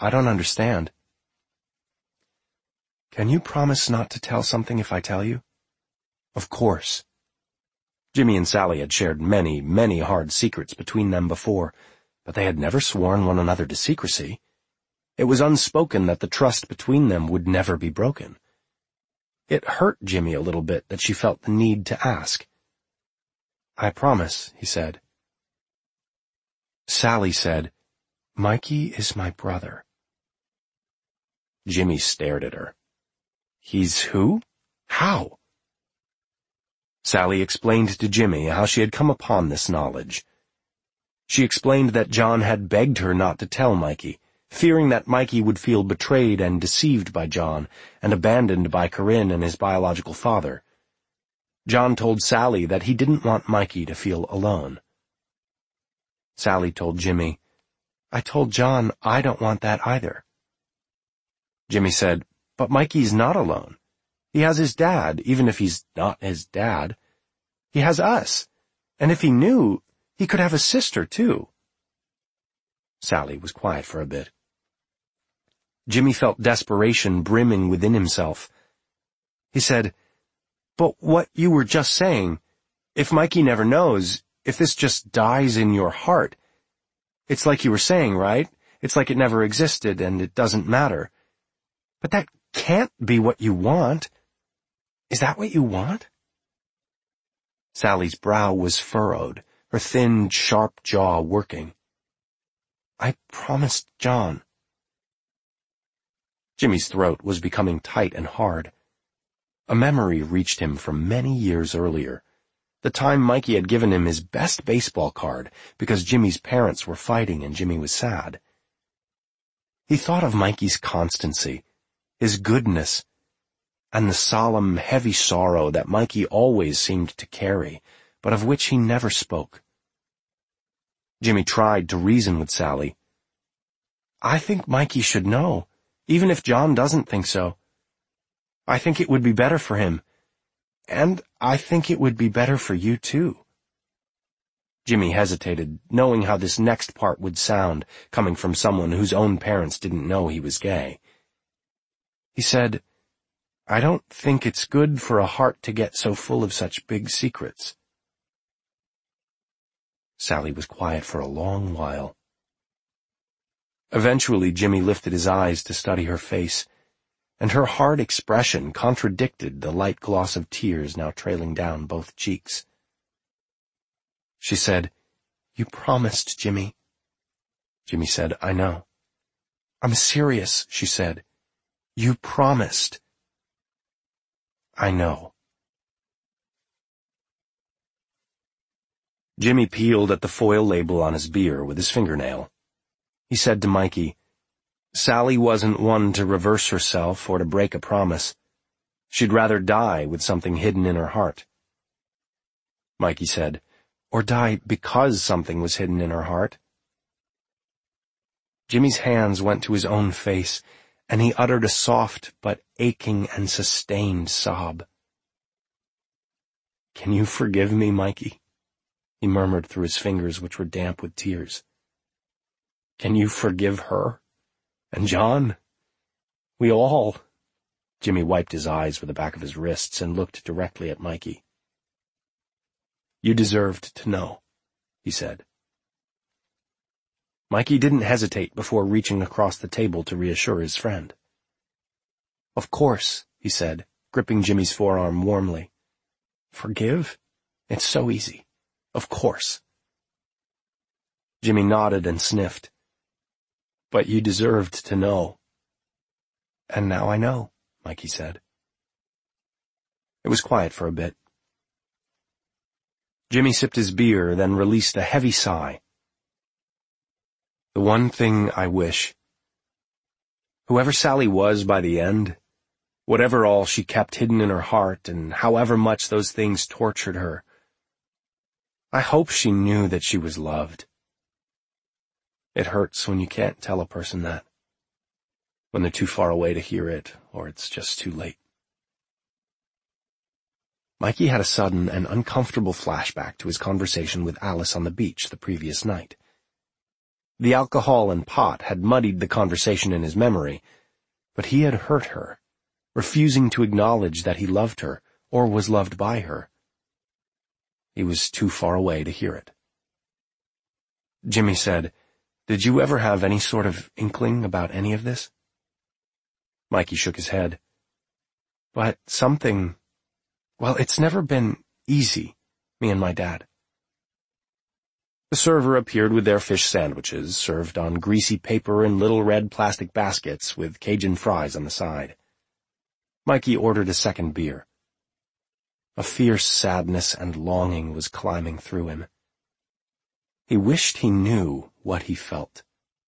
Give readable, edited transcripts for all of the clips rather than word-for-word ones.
I don't understand. Can you promise not to tell something if I tell you? Of course. Jimmy and Sally had shared many, many hard secrets between them before, but they had never sworn one another to secrecy. It was unspoken that the trust between them would never be broken. It hurt Jimmy a little bit that she felt the need to ask. I promise, he said. Sally said, Mikey is my brother. Jimmy stared at her. He's who? How? Sally explained to Jimmy how she had come upon this knowledge. She explained that John had begged her not to tell Mikey, fearing that Mikey would feel betrayed and deceived by John and abandoned by Corinne and his biological father. John told Sally that he didn't want Mikey to feel alone. Sally told Jimmy, I told John I don't want that either. Jimmy said, but Mikey's not alone. He has his dad, even if he's not his dad. He has us, and if he knew, he could have a sister, too. Sally was quiet for a bit. Jimmy felt desperation brimming within himself. He said, but what you were just saying, if Mikey never knows, if this just dies in your heart, it's like you were saying, right? It's like it never existed and it doesn't matter. But that can't be what you want. Is that what you want? Sally's brow was furrowed, her thin, sharp jaw working. I promised John. Jimmy's throat was becoming tight and hard. A memory reached him from many years earlier, the time Mikey had given him his best baseball card because Jimmy's parents were fighting and Jimmy was sad. He thought of Mikey's constancy, his goodness, and the solemn, heavy sorrow that Mikey always seemed to carry, but of which he never spoke. Jimmy tried to reason with Sally. I think Mikey should know, even if John doesn't think so. I think it would be better for him, and I think it would be better for you, too. Jimmy hesitated, knowing how this next part would sound, coming from someone whose own parents didn't know he was gay. He said, I don't think it's good for a heart to get so full of such big secrets. Sally was quiet for a long while. Eventually, Jimmy lifted his eyes to study her face, and her hard expression contradicted the light gloss of tears now trailing down both cheeks. She said, You promised, Jimmy. Jimmy said, I know. I'm serious, she said. You promised. I know. Jimmy peeled at the foil label on his beer with his fingernail. He said to Mikey, Sally wasn't one to reverse herself or to break a promise. She'd rather die with something hidden in her heart. Mikey said, or die because something was hidden in her heart. Jimmy's hands went to his own face, and he uttered a soft but aching and sustained sob. Can you forgive me, Mikey? He murmured through his fingers, which were damp with tears. Can you forgive her? And John? We all... Jimmy wiped his eyes with the back of his wrists and looked directly at Mikey. You deserved to know, he said. Mikey didn't hesitate before reaching across the table to reassure his friend. Of course, he said, gripping Jimmy's forearm warmly. Forgive? It's so easy. Of course. Jimmy nodded and sniffed. But you deserved to know. And now I know, Mikey said. It was quiet for a bit. Jimmy sipped his beer, then released a heavy sigh. The one thing I wish. Whoever Sally was by the end, whatever all she kept hidden in her heart, and however much those things tortured her, I hope she knew that she was loved. It hurts when you can't tell a person that, when they're too far away to hear it, or it's just too late. Mikey had a sudden and uncomfortable flashback to his conversation with Alice on the beach the previous night. The alcohol and pot had muddied the conversation in his memory, but he had hurt her, refusing to acknowledge that he loved her or was loved by her. He was too far away to hear it. Jimmy said, "Did you ever have any sort of inkling about any of this?" Mikey shook his head. "But something... Well, it's never been easy, me and my dad." The server appeared with their fish sandwiches, served on greasy paper in little red plastic baskets with Cajun fries on the side. Mikey ordered a second beer. A fierce sadness and longing was climbing through him. He wished he knew what he felt.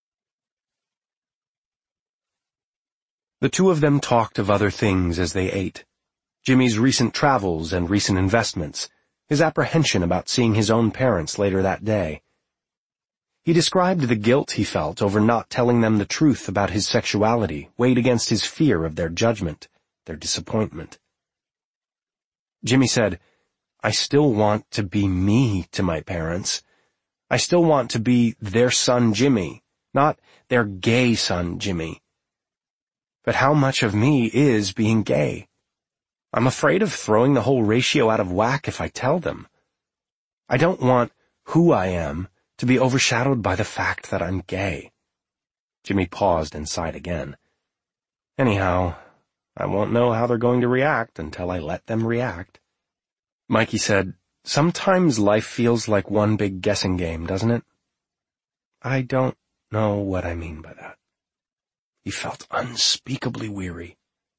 The two of them talked of other things as they ate. Jimmy's recent travels and recent investments, his apprehension about seeing his own parents later that day. He described the guilt he felt over not telling them the truth about his sexuality, weighed against his fear of their judgment, their disappointment. Jimmy said, "I still want to be me to my parents. I still want to be their son Jimmy, not their gay son Jimmy. But how much of me is being gay? I'm afraid of throwing the whole ratio out of whack if I tell them. I don't want who I am to be overshadowed by the fact that I'm gay." Jimmy paused and sighed again. "Anyhow, I won't know how they're going to react until I let them react." Mikey said, "Sometimes life feels like one big guessing game, doesn't it?" "I don't know what I mean by that." He felt unspeakably weary.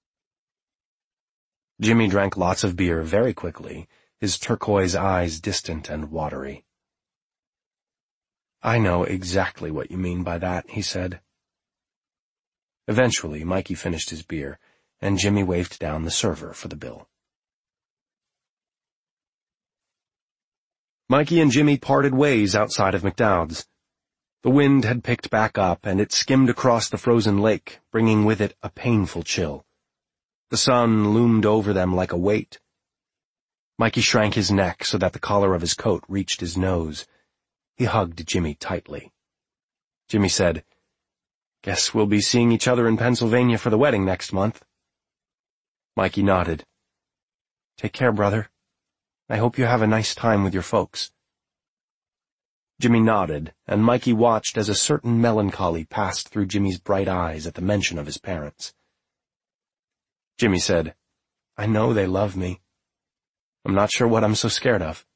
Jimmy drank lots of beer very quickly, his turquoise eyes distant and watery. "I know exactly what you mean by that," he said. Eventually, Mikey finished his beer, and Jimmy waved down the server for the bill. Mikey and Jimmy parted ways outside of McDowd's. The wind had picked back up, and it skimmed across the frozen lake, bringing with it a painful chill. The sun loomed over them like a weight. Mikey shrank his neck so that the collar of his coat reached his nose. He hugged Jimmy tightly. Jimmy said, "Guess we'll be seeing each other in Pennsylvania for the wedding next month." Mikey nodded. "Take care, brother. I hope you have a nice time with your folks." Jimmy nodded, and Mikey watched as a certain melancholy passed through Jimmy's bright eyes at the mention of his parents. Jimmy said, "I know they love me. I'm not sure what I'm so scared of."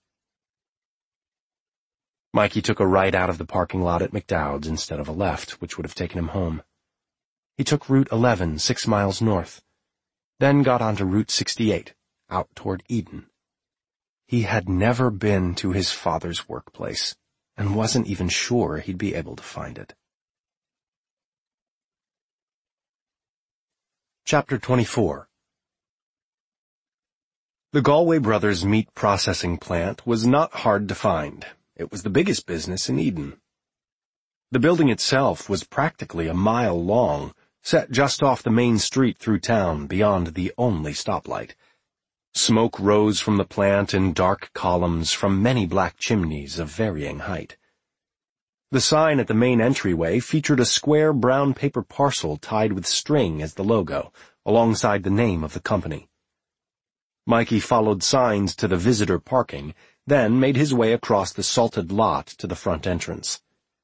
Mikey took a right out of the parking lot at McDowd's instead of a left, which would have taken him home. He took Route 11, 6 miles north, then got onto Route 68, out toward Eden. He had never been to his father's workplace, and wasn't even sure he'd be able to find it. Chapter 24. The Galway Brothers meat processing plant was not hard to find. It was the biggest business in Eden. The building itself was practically a mile long, set just off the main street through town beyond the only stoplight. Smoke rose from the plant in dark columns from many black chimneys of varying height. The sign at the main entryway featured a square brown paper parcel tied with string as the logo, alongside the name of the company. Mikey followed signs to the visitor parking, then made his way across the salted lot to the front entrance.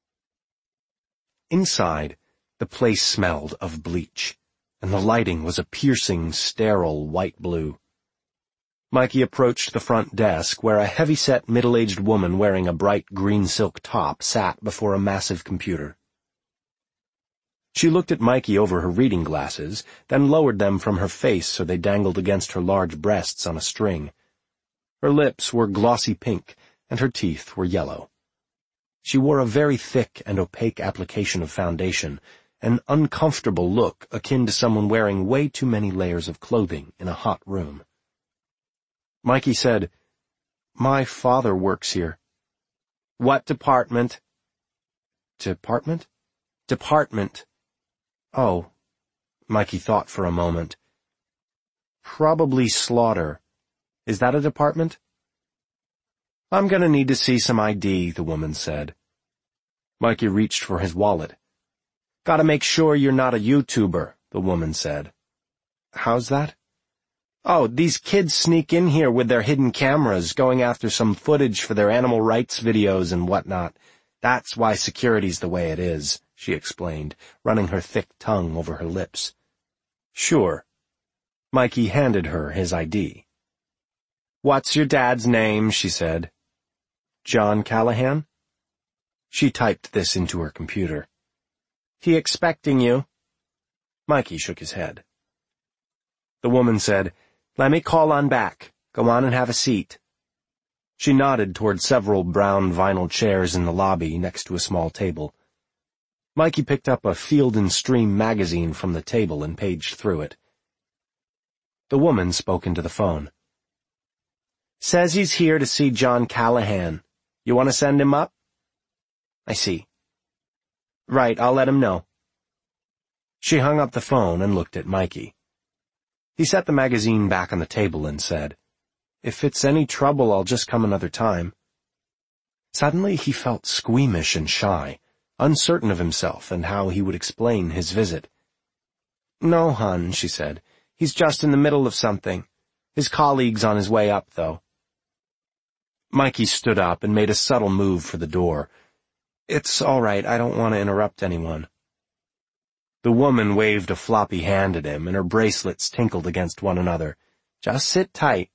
Inside, the place smelled of bleach, and the lighting was a piercing, sterile white blue. Mikey approached the front desk, where a heavy-set middle-aged woman wearing a bright green silk top sat before a massive computer. She looked at Mikey over her reading glasses, then lowered them from her face so they dangled against her large breasts on a string. Her lips were glossy pink, and her teeth were yellow. She wore a very thick and opaque application of foundation, an uncomfortable look akin to someone wearing way too many layers of clothing in a hot room. Mikey said, "My father works here." "What department?" "Department? Department. Oh." Mikey thought for a moment. "Probably slaughter. Is that a department?" "I'm going to need to see some ID," the woman said. Mikey reached for his wallet. "Gotta make sure you're not a YouTuber," the woman said. "How's that?" "Oh, these kids sneak in here with their hidden cameras, going after some footage for their animal rights videos and whatnot. That's why security's the way it is," she explained, running her thick tongue over her lips. "Sure." Mikey handed her his ID. "What's your dad's name?" she said. "John Callahan?" She typed this into her computer. "He expecting you?" Mikey shook his head. The woman said, "Let me call on back. Go on and have a seat." She nodded toward several brown vinyl chairs in the lobby next to a small table. Mikey picked up a Field and Stream magazine from the table and paged through it. The woman spoke into the phone. "Says he's here to see John Callahan. You want to send him up?" "I see." "Right, I'll let him know." She hung up the phone and looked at Mikey. He set the magazine back on the table and said, "If it's any trouble, I'll just come another time." Suddenly he felt squeamish and shy, uncertain of himself and how he would explain his visit. "No, hon," she said. "He's just in the middle of something. His colleague's on his way up, though." Mikey stood up and made a subtle move for the door. "It's all right, I don't want to interrupt anyone." The woman waved a floppy hand at him, and her bracelets tinkled against one another. "Just sit tight."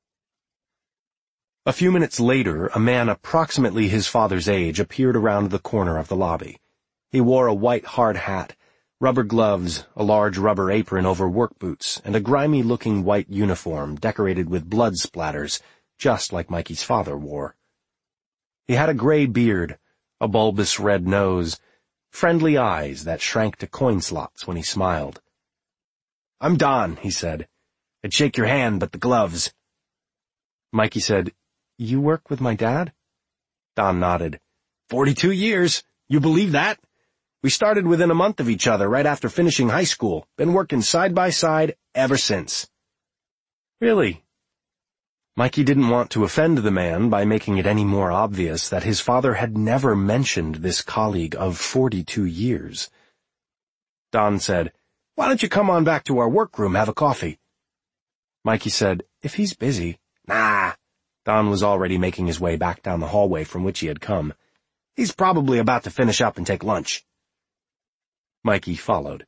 A few minutes later, a man approximately his father's age appeared around the corner of the lobby. He wore a white hard hat, rubber gloves, a large rubber apron over work boots, and a grimy-looking white uniform decorated with blood splatters, just like Mikey's father wore. He had a gray beard, a bulbous red nose, friendly eyes that shrank to coin slots when he smiled. "I'm Don," he said. "I'd shake your hand, but the gloves." Mikey said, "You work with my dad?" Don nodded. 42 years. You believe that? We started within a month of each other right after finishing high school. Been working side by side ever since." "Really?" Mikey didn't want to offend the man by making it any more obvious that his father had never mentioned this colleague of 42 years. Don said, "Why don't you come on back to our workroom, have a coffee?" Mikey said, "If he's busy." "Nah." Don was already making his way back down the hallway from which he had come. "He's probably about to finish up and take lunch." Mikey followed.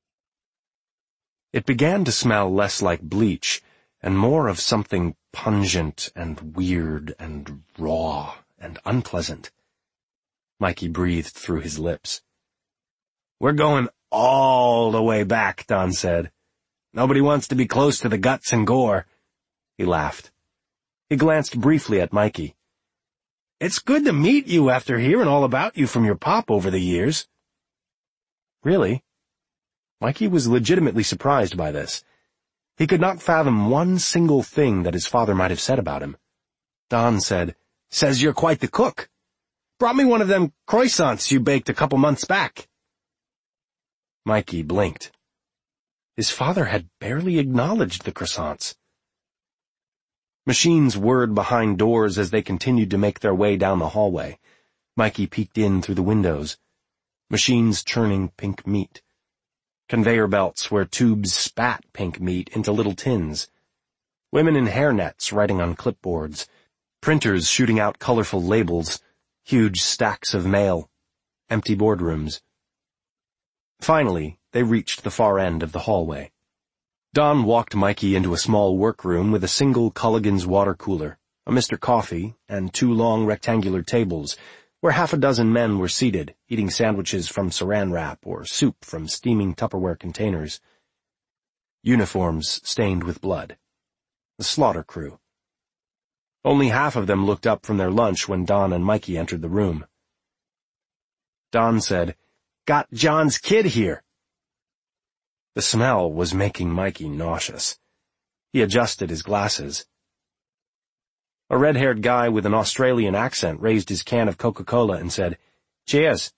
It began to smell less like bleach and more of something pungent and weird and raw and unpleasant. Mikey breathed through his lips. "We're going all the way back," Don said. "Nobody wants to be close to the guts and gore." He laughed. He glanced briefly at Mikey. "It's good to meet you after hearing all about you from your pop over the years." "Really?" Mikey was legitimately surprised by this. He could not fathom one single thing that his father might have said about him. Don said, "Says you're quite the cook. Brought me one of them croissants you baked a couple months back." Mikey blinked. His father had barely acknowledged the croissants. Machines whirred behind doors as they continued to make their way down the hallway. Mikey peeked in through the windows. Machines churning pink meat. Conveyor belts where tubes spat pink meat into little tins. Women in hairnets writing on clipboards. Printers shooting out colorful labels. Huge stacks of mail. Empty boardrooms. Finally, they reached the far end of the hallway. Don walked Mikey into a small workroom with a single Culligan's water cooler, a Mr. Coffee, and 2 long rectangular tables, where half a dozen men were seated, eating sandwiches from saran wrap or soup from steaming Tupperware containers. Uniforms stained with blood. The slaughter crew. Only half of them looked up from their lunch when Don and Mikey entered the room. Don said, "Got John's kid here." The smell was making Mikey nauseous. He adjusted his glasses. A red-haired guy with an Australian accent raised his can of Coca-Cola and said, "Cheers."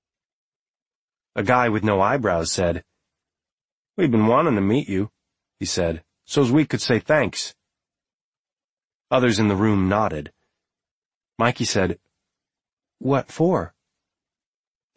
A guy with no eyebrows said, "We've been wanting to meet you," he said, "so's we could say thanks." Others in the room nodded. Mikey said, "What for?"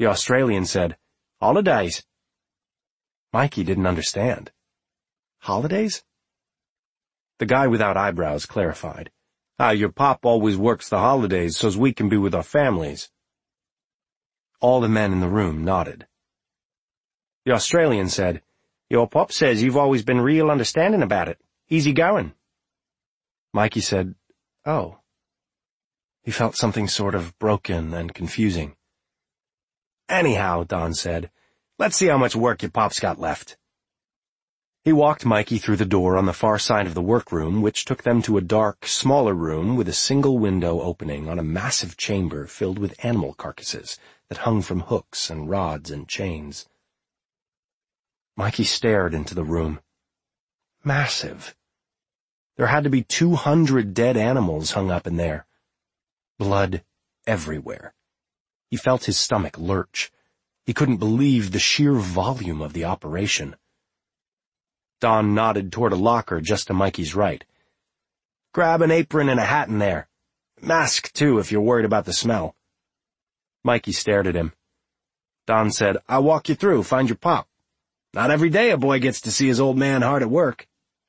The Australian said, "Holidays." Mikey didn't understand. Holidays? The guy without eyebrows clarified. Your pop always works the holidays so's we can be with our families." All the men in the room nodded. The Australian said, "Your pop says you've always been real understanding about it. Easy going." Mikey said, "Oh." He felt something sort of broken and confusing. "Anyhow," Don said, "let's see how much work your pop's got left." He walked Mikey through the door on the far side of the workroom, which took them to a dark, smaller room with a single window opening on a massive chamber filled with animal carcasses that hung from hooks and rods and chains. Mikey stared into the room. Massive. There had to be 200 dead animals hung up in there. Blood everywhere. He felt his stomach lurch. He couldn't believe the sheer volume of the operation. Don nodded toward a locker just to Mikey's right. "Grab an apron and a hat in there. Mask, too, if you're worried about the smell." Mikey stared at him. Don said, "I'll walk you through. Find your pop. Not every day a boy gets to see his old man hard at work."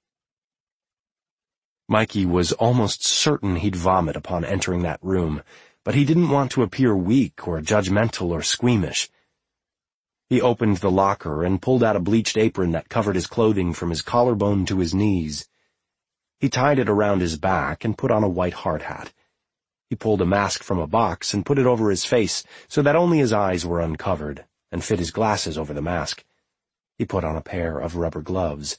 Mikey was almost certain he'd vomit upon entering that room, but he didn't want to appear weak or judgmental or squeamish. He opened the locker and pulled out a bleached apron that covered his clothing from his collarbone to his knees. He tied it around his back and put on a white hard hat. He pulled a mask from a box and put it over his face so that only his eyes were uncovered, and fit his glasses over the mask. He put on a pair of rubber gloves.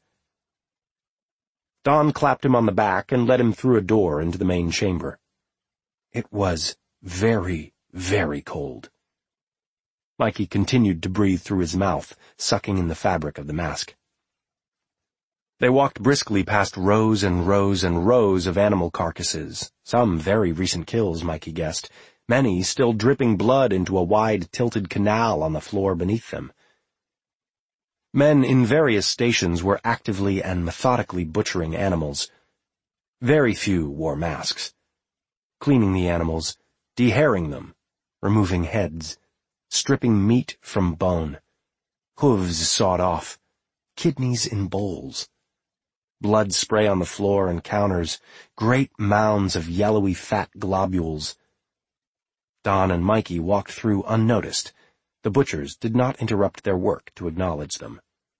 Don clapped him on the back and led him through a door into the main chamber. It was very, very cold. Mikey continued to breathe through his mouth, sucking in the fabric of the mask. They walked briskly past rows and rows and rows of animal carcasses, some very recent kills, Mikey guessed, many still dripping blood into a wide, tilted canal on the floor beneath them. Men in various stations were actively and methodically butchering animals. Very few wore masks. Cleaning the animals, dehairing them, removing heads, stripping meat from bone, hooves sawed off, kidneys in bowls. Blood spray on the floor and counters, great mounds of yellowy fat globules. Don and Mikey walked through unnoticed. The butchers did not interrupt their work to acknowledge them.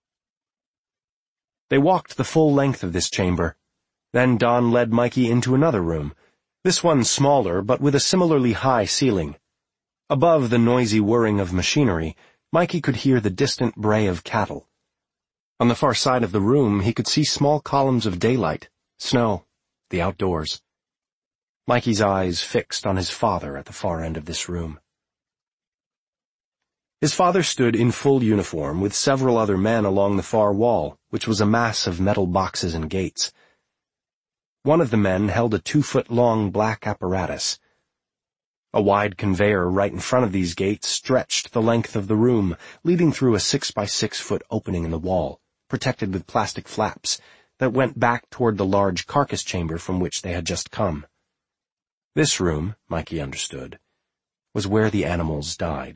They walked the full length of this chamber. Then Don led Mikey into another room, this one smaller but with a similarly high ceiling. Above the noisy whirring of machinery, Mikey could hear the distant bray of cattle. On the far side of the room, he could see small columns of daylight, snow, the outdoors. Mikey's eyes fixed on his father at the far end of this room. His father stood in full uniform with several other men along the far wall, which was a mass of metal boxes and gates. One of the men held a 2-foot-long black apparatus. A wide conveyor right in front of these gates stretched the length of the room, leading through a 6-by-6-foot opening in the wall, protected with plastic flaps, that went back toward the large carcass chamber from which they had just come. This room, Mikey understood, was where the animals died.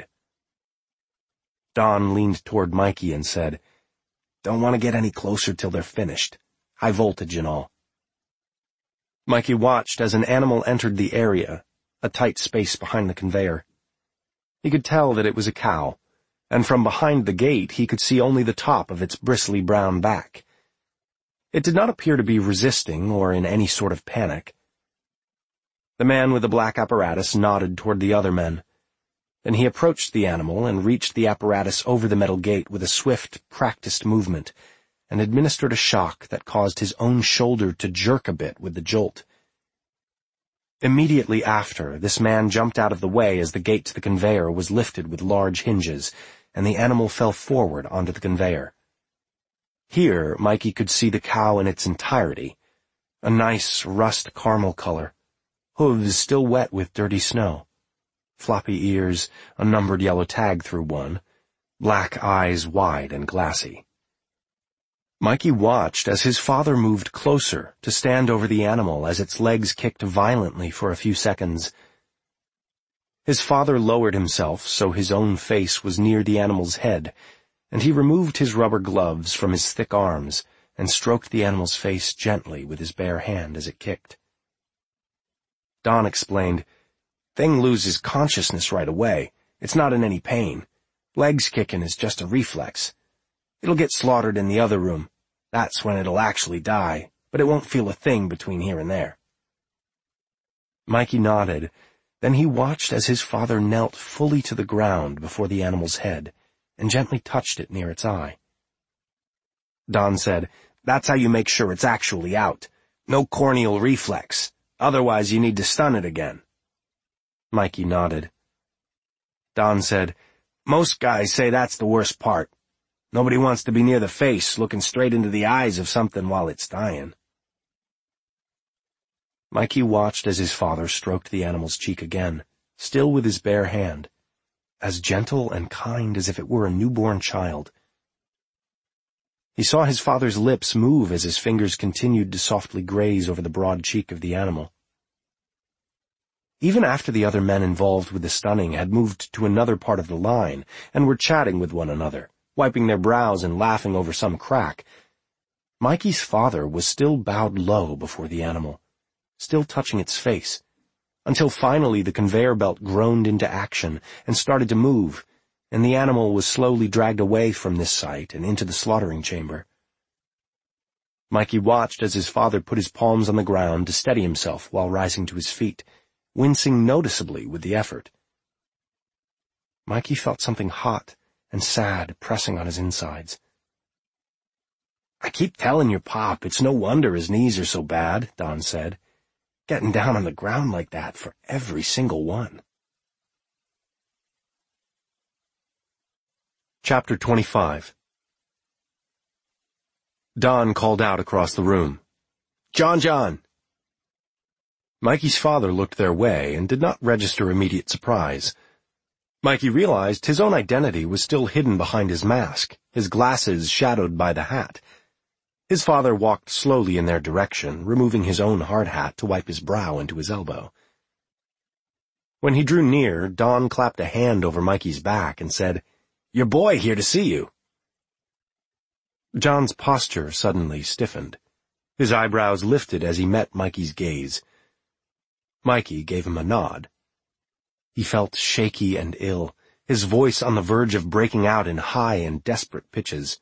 Don leaned toward Mikey and said, "Don't want to get any closer till they're finished. High voltage and all." Mikey watched as an animal entered the area, a tight space behind the conveyor. He could tell that it was a cow, and from behind the gate he could see only the top of its bristly brown back. It did not appear to be resisting or in any sort of panic. The man with the black apparatus nodded toward the other men. Then he approached the animal and reached the apparatus over the metal gate with a swift, practiced movement, and administered a shock that caused his own shoulder to jerk a bit with the jolt. Immediately after, this man jumped out of the way as the gate to the conveyor was lifted with large hinges, and the animal fell forward onto the conveyor. Here, Mikey could see the cow in its entirety, a nice rust caramel color, hooves still wet with dirty snow. Floppy ears, a numbered yellow tag through one, black eyes wide and glassy. Mikey watched as his father moved closer to stand over the animal as its legs kicked violently for a few seconds. His father lowered himself so his own face was near the animal's head, and he removed his rubber gloves from his thick arms and stroked the animal's face gently with his bare hand as it kicked. Don explained, "Thing loses consciousness right away. It's not in any pain. Legs kicking is just a reflex. It'll get slaughtered in the other room. That's when it'll actually die, but it won't feel a thing between here and there." Mikey nodded. Then he watched as his father knelt fully to the ground before the animal's head and gently touched it near its eye. Don said, "That's how you make sure it's actually out. No corneal reflex. Otherwise you need to stun it again." Mikey nodded. Don said, "Most guys say that's the worst part. Nobody wants to be near the face, looking straight into the eyes of something while it's dying." Mikey watched as his father stroked the animal's cheek again, still with his bare hand, as gentle and kind as if it were a newborn child. He saw his father's lips move as his fingers continued to softly graze over the broad cheek of the animal. Even after the other men involved with the stunning had moved to another part of the line and were chatting with one another, wiping their brows and laughing over some crack, Mikey's father was still bowed low before the animal, still touching its face, until finally the conveyor belt groaned into action and started to move, and the animal was slowly dragged away from this site and into the slaughtering chamber. Mikey watched as his father put his palms on the ground to steady himself while rising to his feet, wincing noticeably with the effort. Mikey felt something hot and sad pressing on his insides. "I keep telling your pop it's no wonder his knees are so bad," Don said. "Getting down on the ground like that for every single one." Chapter 25. Don called out across the room, John! Mikey's father looked their way and did not register immediate surprise. Mikey realized his own identity was still hidden behind his mask, his glasses shadowed by the hat. His father walked slowly in their direction, removing his own hard hat to wipe his brow into his elbow. When he drew near, Don clapped a hand over Mikey's back and said, "Your boy here to see you." John's posture suddenly stiffened. His eyebrows lifted as he met Mikey's gaze. Mikey gave him a nod. He felt shaky and ill, his voice on the verge of breaking out in high and desperate pitches.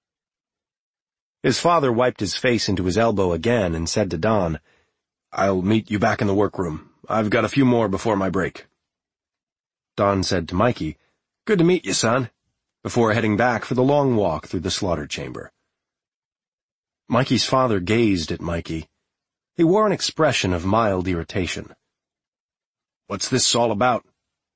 His father wiped his face into his elbow again and said to Don, "I'll meet you back in the workroom. I've got a few more before my break." Don said to Mikey, "Good to meet you, son," before heading back for the long walk through the slaughter chamber. Mikey's father gazed at Mikey. He wore an expression of mild irritation. "What's this all about?"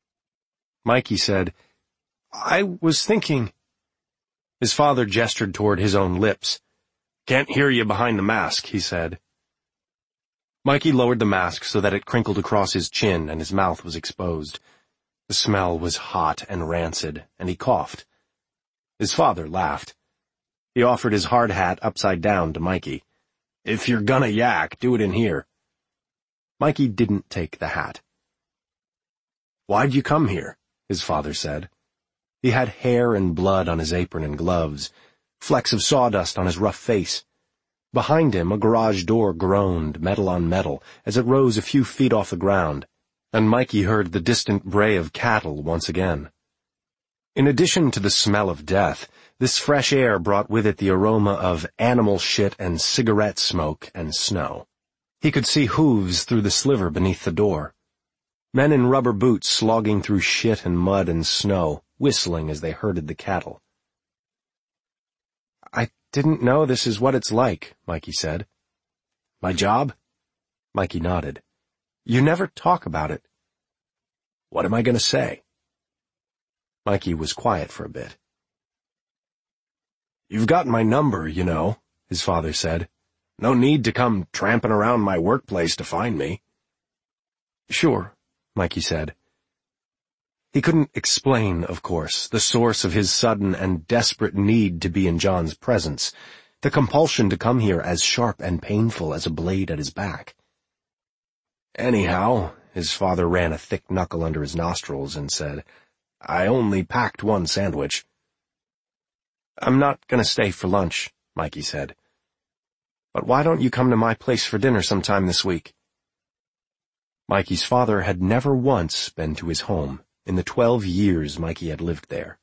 Mikey said, "I was thinking—" His father gestured toward his own lips. "Can't hear you behind the mask," he said. Mikey lowered the mask so that it crinkled across his chin and his mouth was exposed. The smell was hot and rancid, and he coughed. His father laughed. He offered his hard hat upside down to Mikey. "If you're gonna yak, do it in here." Mikey didn't take the hat. "Why'd you come here?" his father said. He had hair and blood on his apron and gloves, flecks of sawdust on his rough face. Behind him, a garage door groaned, metal on metal, as it rose a few feet off the ground, and Mikey heard the distant bray of cattle once again. In addition to the smell of death, this fresh air brought with it the aroma of animal shit and cigarette smoke and snow. He could see hooves through the sliver beneath the door. Men in rubber boots slogging through shit and mud and snow, whistling as they herded the cattle. "I didn't know this is what it's like," Mikey said. "My job?" Mikey nodded. "You never talk about it." "What am I going to say?" Mikey was quiet for a bit. "You've got my number, you know," his father said. "No need to come tramping around my workplace to find me." "Sure," Mikey said. He couldn't explain, of course, the source of his sudden and desperate need to be in John's presence, the compulsion to come here as sharp and painful as a blade at his back. "Anyhow, His father ran a thick knuckle under his nostrils and said, "I only packed one sandwich." "I'm not going to stay for lunch," Mikey said. "But why don't you come to my place for dinner sometime this week?" Mikey's father had never once been to his home in the 12 years Mikey had lived there.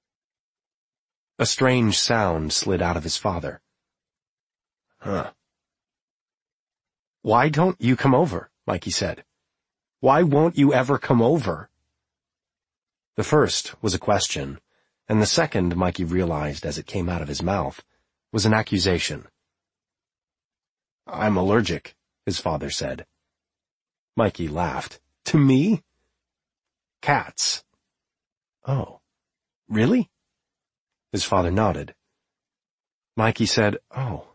A strange sound slid out of his father. "Huh." "Why don't you come over?" Mikey said. "Why won't you ever come over?" The first was a question, and the second, Mikey realized as it came out of his mouth, was an accusation. "I'm allergic," his father said. Mikey laughed. "To me?" "Cats." "Oh, really?" His father nodded. Mikey said, "Oh."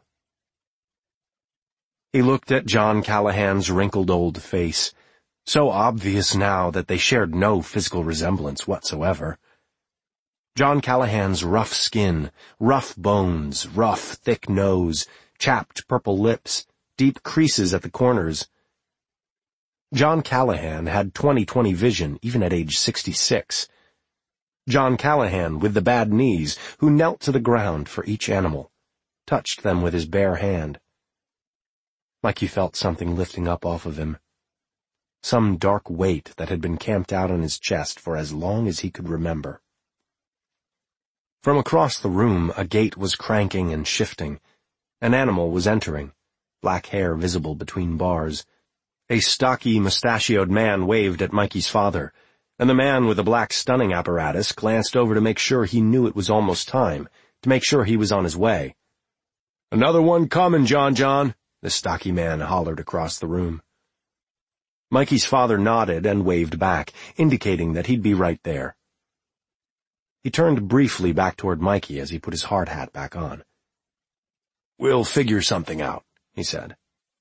He looked at John Callahan's wrinkled old face, so obvious now that they shared no physical resemblance whatsoever. John Callahan's rough skin, rough bones, rough, thick nose, chapped purple lips, deep creases at the corners. John Callahan had 20/20 vision even at age 66. John Callahan with the bad knees, who knelt to the ground for each animal, touched them with his bare hand. Mikey felt something lifting up off of him. Some dark weight that had been camped out on his chest for as long as he could remember. From across the room, a gate was cranking and shifting. An animal was entering, black hair visible between bars. A stocky, mustachioed man waved at Mikey's father, and the man with the black stunning apparatus glanced over to make sure he knew it was almost time, to make sure he was on his way. "Another one coming, John," the stocky man hollered across the room. Mikey's father nodded and waved back, indicating that he'd be right there. He turned briefly back toward Mikey as he put his hard hat back on. "We'll figure something out," he said.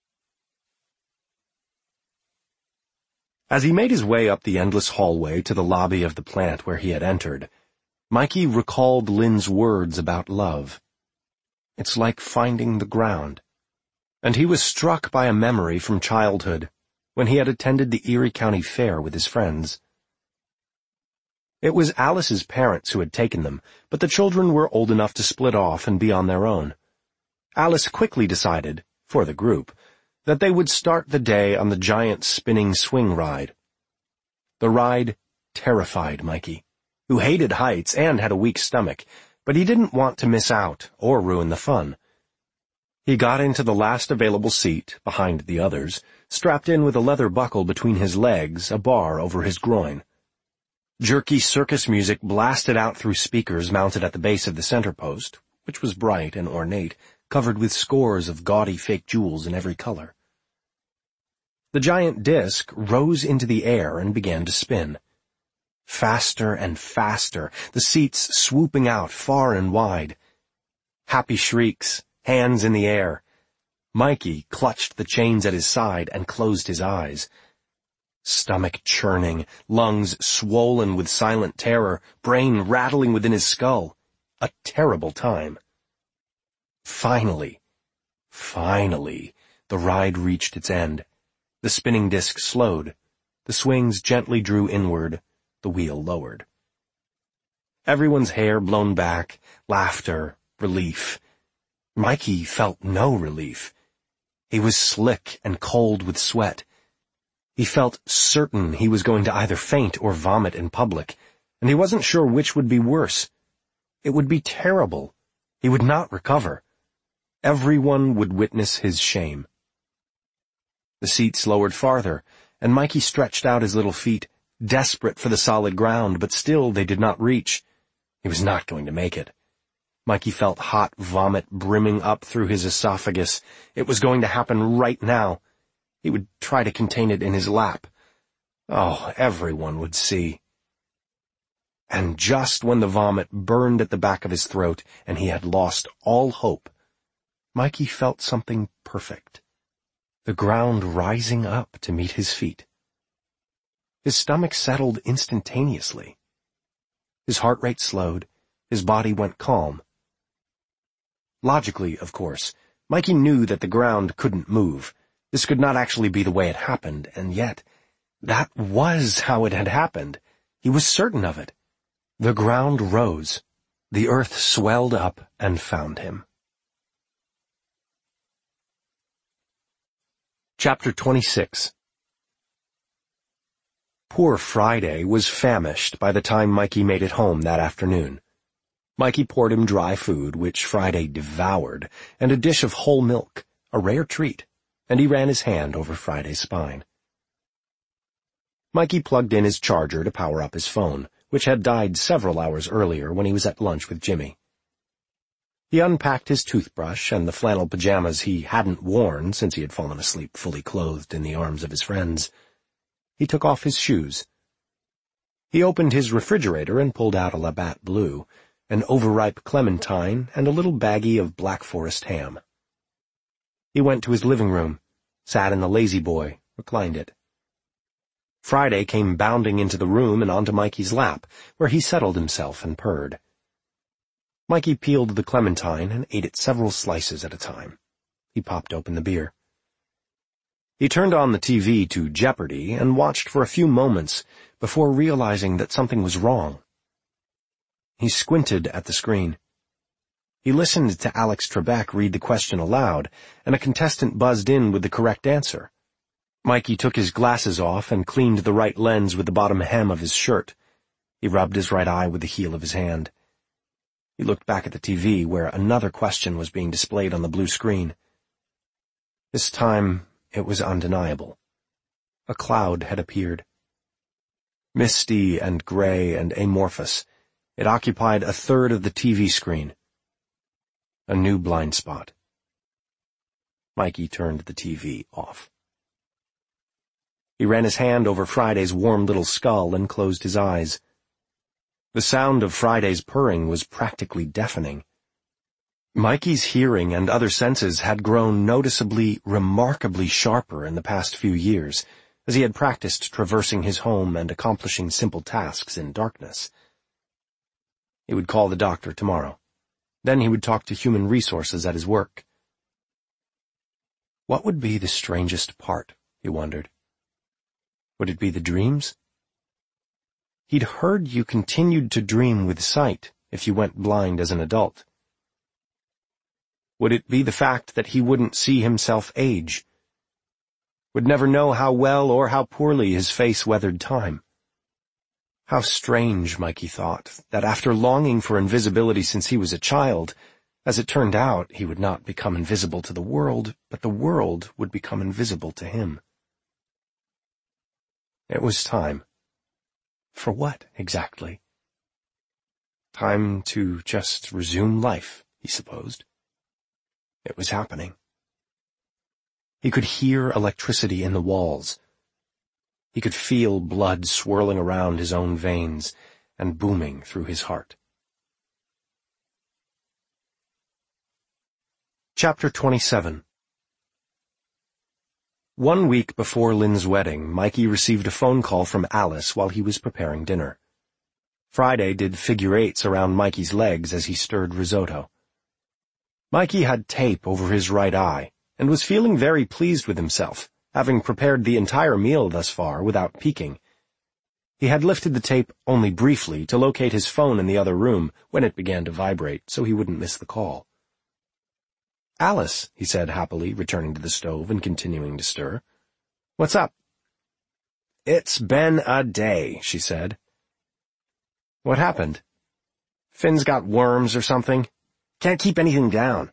As he made his way up the endless hallway to the lobby of the plant where he had entered, Mikey recalled Lynn's words about love. It's like finding the ground. And he was struck by a memory from childhood, when he had attended the Erie County Fair with his friends. It was Alice's parents who had taken them, but the children were old enough to split off and be on their own. Alice quickly decided, for the group, that they would start the day on the giant spinning swing ride. The ride terrified Mikey, who hated heights and had a weak stomach, but he didn't want to miss out or ruin the fun. He got into the last available seat, behind the others, strapped in with a leather buckle between his legs, a bar over his groin. Jerky circus music blasted out through speakers mounted at the base of the center post, which was bright and ornate, covered with scores of gaudy fake jewels in every color. The giant disc rose into the air and began to spin. Faster and faster, the seats swooping out far and wide. Happy shrieks, hands in the air. Mikey clutched the chains at his side and closed his eyes. Stomach churning, lungs swollen with silent terror, brain rattling within his skull. A terrible time. Finally, the ride reached its end. The spinning disc slowed. The swings gently drew inward. The wheel lowered. Everyone's hair blown back, laughter, relief. Mikey felt no relief. He was slick and cold with sweat. He felt certain he was going to either faint or vomit in public, and he wasn't sure which would be worse. It would be terrible. He would not recover. Everyone would witness his shame. The seats lowered farther, and Mikey stretched out his little feet, desperate for the solid ground, but still they did not reach. He was not going to make it. Mikey felt hot vomit brimming up through his esophagus. It was going to happen right now. He would try to contain it in his lap. Oh, everyone would see. And just when the vomit burned at the back of his throat and he had lost all hope, Mikey felt something perfect. The ground rising up to meet his feet. His stomach settled instantaneously. His heart rate slowed. His body went calm. Logically, of course, Mikey knew that the ground couldn't move. This could not actually be the way it happened, and yet That was how it had happened. He was certain of it. The ground rose. The earth swelled up and found him. Chapter 26. Poor Friday was famished by the time Mikey made it home that afternoon. Mikey poured him dry food, which Friday devoured, and a dish of whole milk, a rare treat, and he ran his hand over Friday's spine. Mikey plugged in his charger to power up his phone, which had died several hours earlier when he was at lunch with Jimmy. He unpacked his toothbrush and the flannel pajamas he hadn't worn since he had fallen asleep fully clothed in the arms of his friends. He took off his shoes. He opened his refrigerator and pulled out a Labatt Blue, an overripe clementine, and a little baggie of Black Forest ham. He went to his living room, sat in the lazy boy, reclined it. Friday came bounding into the room and onto Mikey's lap, where he settled himself and purred. Mikey peeled the clementine and ate it several slices at a time. He popped open the beer. He turned on the TV to Jeopardy and watched for a few moments before realizing that something was wrong. He squinted at the screen. He listened to Alex Trebek read the question aloud, and a contestant buzzed in with the correct answer. Mikey took his glasses off and cleaned the right lens with the bottom hem of his shirt. He rubbed his right eye with the heel of his hand. He looked back at the TV, where another question was being displayed on the blue screen. This time, it was undeniable. A cloud had appeared. Misty and gray and amorphous, it occupied a third of the TV screen. A new blind spot. Mikey turned the TV off. He ran his hand over Friday's warm little skull and closed his eyes. The sound of Friday's purring was practically deafening. Mikey's hearing and other senses had grown noticeably, remarkably sharper in the past few years, as he had practiced traversing his home and accomplishing simple tasks in darkness. He would call the doctor tomorrow. Then he would talk to human resources at his work. What would be the strangest part, he wondered. Would it be the dreams? He'd heard you continued to dream with sight if you went blind as an adult. Would it be the fact that he wouldn't see himself age? Would never know how well or how poorly his face weathered time? How strange, Mikey thought, that after longing for invisibility since he was a child, as it turned out, he would not become invisible to the world, but the world would become invisible to him. It was time. For what, exactly? Time to just resume life, he supposed. It was happening. He could hear electricity in the walls. He could feel blood swirling around his own veins and booming through his heart. Chapter 27. 1 week before Lynn's wedding, Mikey received a phone call from Alice while he was preparing dinner. Friday did figure-8s around Mikey's legs as he stirred risotto. Mikey had tape over his right eye and was feeling very pleased with himself, having prepared the entire meal thus far without peeking. He had lifted the tape only briefly to locate his phone in the other room when it began to vibrate so he wouldn't miss the call. "Alice," he said happily, returning to the stove and continuing to stir. "What's up?" "It's been a day," she said. "What happened?" "Finn's got worms or something. Can't keep anything down."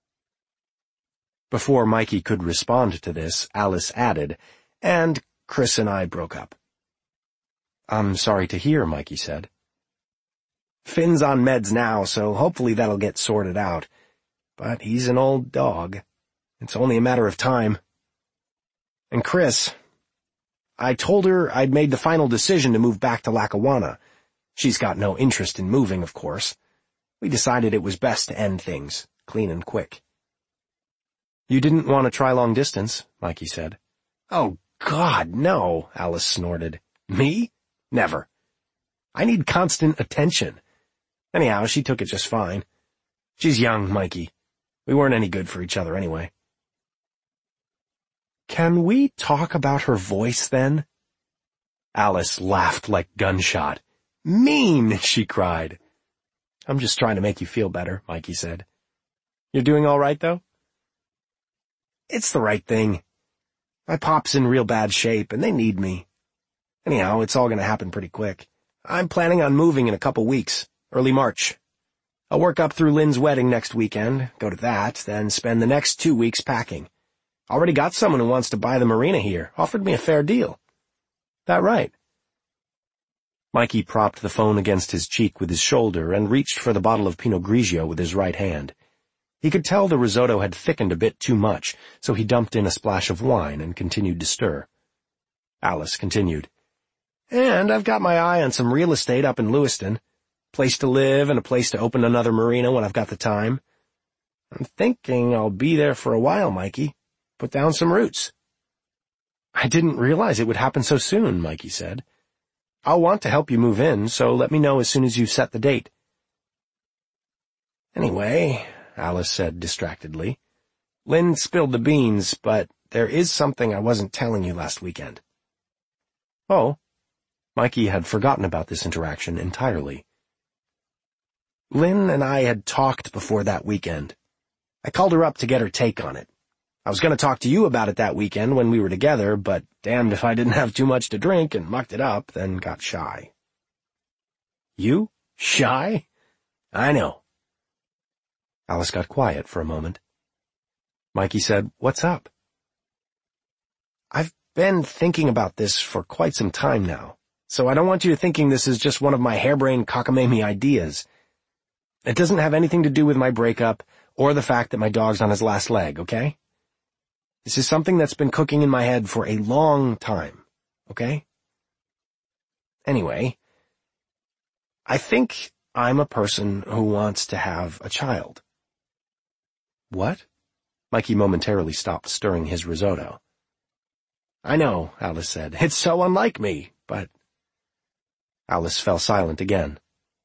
Before Mikey could respond to this, Alice added, "And Chris and I broke up." "I'm sorry to hear," Mikey said. "Finn's on meds now, so hopefully that'll get sorted out. But he's an old dog. It's only a matter of time. And Chris, I told her I'd made the final decision to move back to Lackawanna. She's got no interest in moving, of course. We decided it was best to end things, clean and quick." "You didn't want to try long distance," Mikey said. "Oh, God, no," Alice snorted. "Me? Never. I need constant attention. Anyhow, she took it just fine. She's young, Mikey. We weren't any good for each other anyway." "Can we talk about her voice, then?" Alice laughed like gunshot. "Mean!" she cried. "I'm just trying to make you feel better," Mikey said. "You're doing all right, though?" "It's the right thing. My pop's in real bad shape, and they need me. Anyhow, it's all going to happen pretty quick. I'm planning on moving in a couple weeks, early March. I'll work up through Lynn's wedding next weekend, go to that, then spend the next 2 weeks packing. Already got someone who wants to buy the marina here, offered me a fair deal." "That right?" Mikey propped the phone against his cheek with his shoulder and reached for the bottle of Pinot Grigio with his right hand. He could tell the risotto had thickened a bit too much, so he dumped in a splash of wine and continued to stir. Alice continued, "And I've got my eye on some real estate up in Lewiston. Place to live and a place to open another marina when I've got the time. I'm thinking I'll be there for a while, Mikey. Put down some roots." "I didn't realize it would happen so soon," Mikey said. "I'll want to help you move in, so let me know as soon as you've set the date." "Anyway," Alice said distractedly, "Lynn spilled the beans, but there is something I wasn't telling you last weekend." "Oh?" Mikey had forgotten about this interaction entirely. "Lynn and I had talked before that weekend. I called her up to get her take on it. I was going to talk to you about it that weekend when we were together, but damned if I didn't have too much to drink and mucked it up, then got shy." "You? Shy?" "I know." Alice got quiet for a moment. Mikey said, "What's up?" "I've been thinking about this for quite some time now, so I don't want you thinking this is just one of my harebrained cockamamie ideas. It doesn't have anything to do with my breakup or the fact that my dog's on his last leg, okay? This is something that's been cooking in my head for a long time, okay? Anyway, I think I'm a person who wants to have a child." "What?" Mikey momentarily stopped stirring his risotto. "I know," Alice said. "It's so unlike me, but—" Alice fell silent again.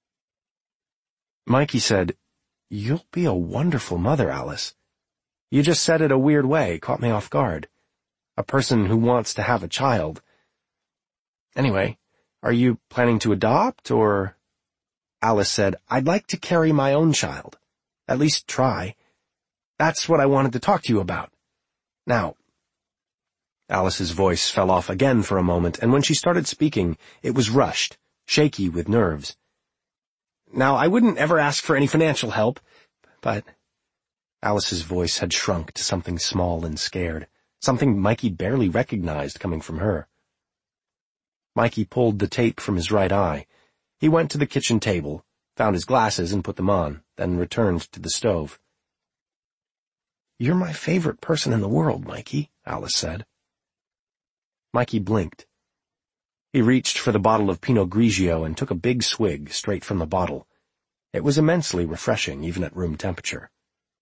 Mikey said, "You'll be a wonderful mother, Alice. You just said it a weird way, caught me off guard. A person who wants to have a child. Anyway, are you planning to adopt, or—" Alice said, "I'd like to carry my own child. At least try. That's what I wanted to talk to you about. Now—" Alice's voice fell off again for a moment, and when she started speaking, it was rushed, shaky with nerves. "Now, I wouldn't ever ask for any financial help, but—" Alice's voice had shrunk to something small and scared, something Mikey barely recognized coming from her. Mikey pulled the tape from his right eye. He went to the kitchen table, found his glasses and put them on, then returned to the stove. "You're my favorite person in the world, Mikey," Alice said. Mikey blinked. He reached for the bottle of Pinot Grigio and took a big swig straight from the bottle. It was immensely refreshing, even at room temperature.